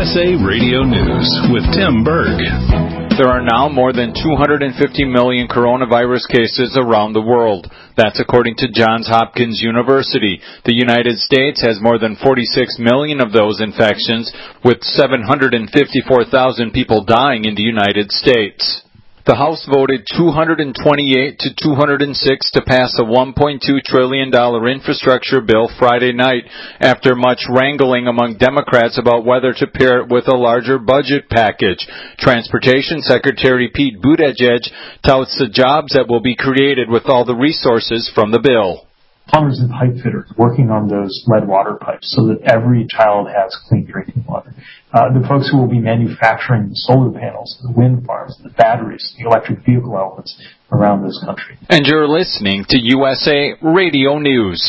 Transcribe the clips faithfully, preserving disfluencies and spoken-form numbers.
S A Radio News with Tim Berg. There are now more than two hundred fifty million coronavirus cases around the world. That's according to Johns Hopkins University. The United States has more than forty-six million of those infections, with seven hundred fifty-four thousand people dying in the United States. The House voted two hundred twenty-eight to two hundred six to pass a one point two trillion dollars infrastructure bill Friday night after much wrangling among Democrats about whether to pair it with a larger budget package. Transportation Secretary Pete Buttigieg touts the jobs that will be created with all the resources from the bill. Plumbers and pipe fitters working on those lead water pipes so that every child has clean drinking water. Uh, the folks who will be manufacturing the solar panels, the wind farms, the batteries, the electric vehicle elements around this country. And you're listening to U S A Radio News.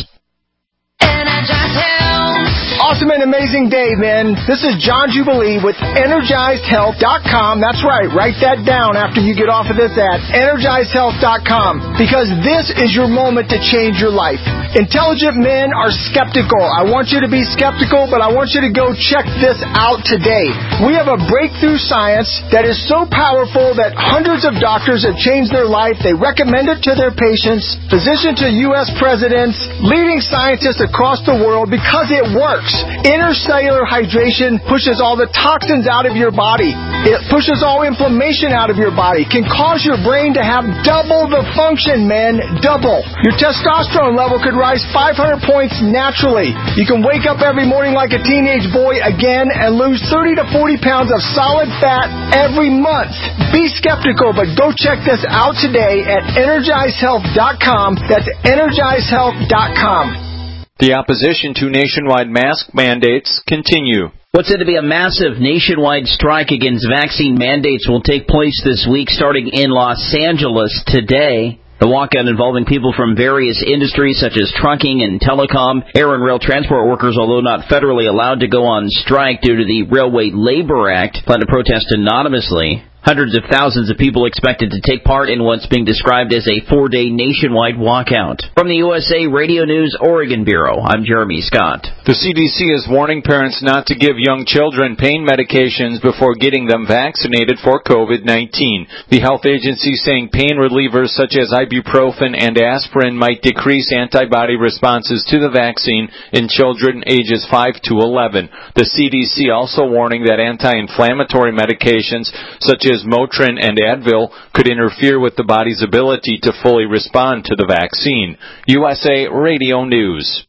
Awesome and amazing day, man. This is John Jubilee with Energized Health dot com. That's right. Write that down after you get off of this at Energized Health dot com, because this is your moment to change your life. Intelligent men are skeptical. I want you to be skeptical, but I want you to go check this out today. We have a breakthrough science that is so powerful that hundreds of doctors have changed their life. They recommend it to their patients, physicians to U S presidents, leading scientists across the world, because it works. Intercellular hydration pushes all the toxins out of your body. It pushes all inflammation out of your body. Can cause your brain to have double the function, man. Double. Your testosterone level could rise five hundred points naturally. You can wake up every morning like a teenage boy again and lose thirty to forty pounds of solid fat every month. Be skeptical, but go check this out today at Energized Health dot com. That's Energized Health dot com. The opposition to nationwide mask mandates continue. What's said to be a massive nationwide strike against vaccine mandates will take place this week, starting in Los Angeles today. The walkout involving people from various industries such as trucking and telecom, air and rail transport workers, although not federally allowed to go on strike due to the Railway Labor Act, plan to protest anonymously. Hundreds of thousands of people expected to take part in what's being described as a four-day nationwide walkout. From the U S A Radio News Oregon Bureau, I'm Jeremy Scott. The C D C is warning parents not to give young children pain medications before getting them vaccinated for COVID nineteen. The health agency is saying pain relievers such as ibuprofen and aspirin might decrease antibody responses to the vaccine in children ages five to eleven. The C D C also warning that anti-inflammatory medications such as Motrin and Advil could interfere with the body's ability to fully respond to the vaccine. U S A Radio News.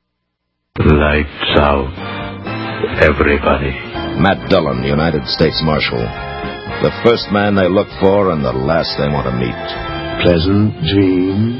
Lights out, everybody. Matt Dillon, United States Marshal. The first man they look for and the last they want to meet. Pleasant dreams.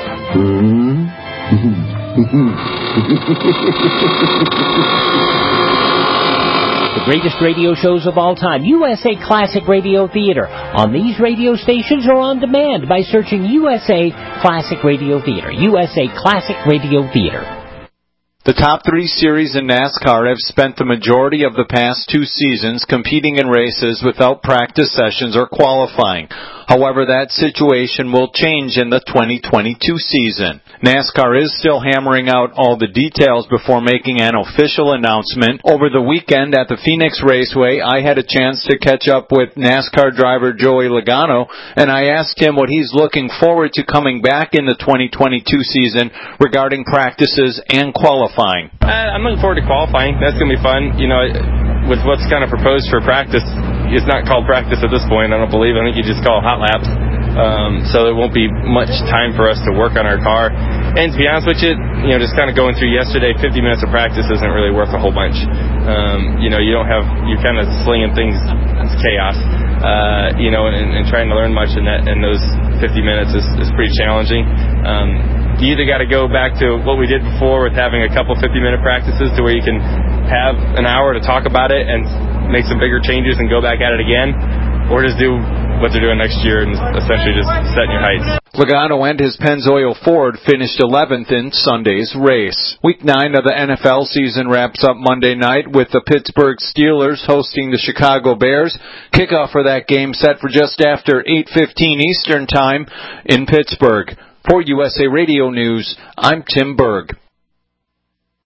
Hmm? The greatest radio shows of all time, U S A Classic Radio Theater, on these radio stations or on demand by searching U S A Classic Radio Theater. U S A Classic Radio Theater. The top three series in NASCAR have spent the majority of the past two seasons competing in races without practice sessions or qualifying. However, that situation will change in the twenty twenty-two season. NASCAR is still hammering out all the details before making an official announcement. Over the weekend at the Phoenix Raceway, I had a chance to catch up with NASCAR driver Joey Logano, and I asked him what he's looking forward to coming back in the twenty twenty-two season regarding practices and qualifying. Uh, I'm looking forward to qualifying. That's going to be fun. You know, with what's kind of proposed for practice, it's not called practice at this point, I don't believe. I think you just call it hot laps. Um, so there won't be much time for us to work on our car. And to be honest with you, you know, just kind of going through yesterday, fifty minutes of practice isn't really worth a whole bunch. Um, you know, you don't have, you're kind of slinging things, it's chaos. Uh, you know, and, and trying to learn much in that, in those fifty minutes is, is pretty challenging. Um, you either got to go back to what we did before with having a couple fifty-minute practices to where you can have an hour to talk about it and make some bigger changes and go back at it again, or just do what they're doing next year and essentially just setting your heights. Logano and his Pennzoil Ford finished eleventh in Sunday's race. Week nine of the N F L season wraps up Monday night with the Pittsburgh Steelers hosting the Chicago Bears. Kickoff for that game set for just after eight fifteen Eastern Time in Pittsburgh. For U S A Radio News, I'm Tim Berg.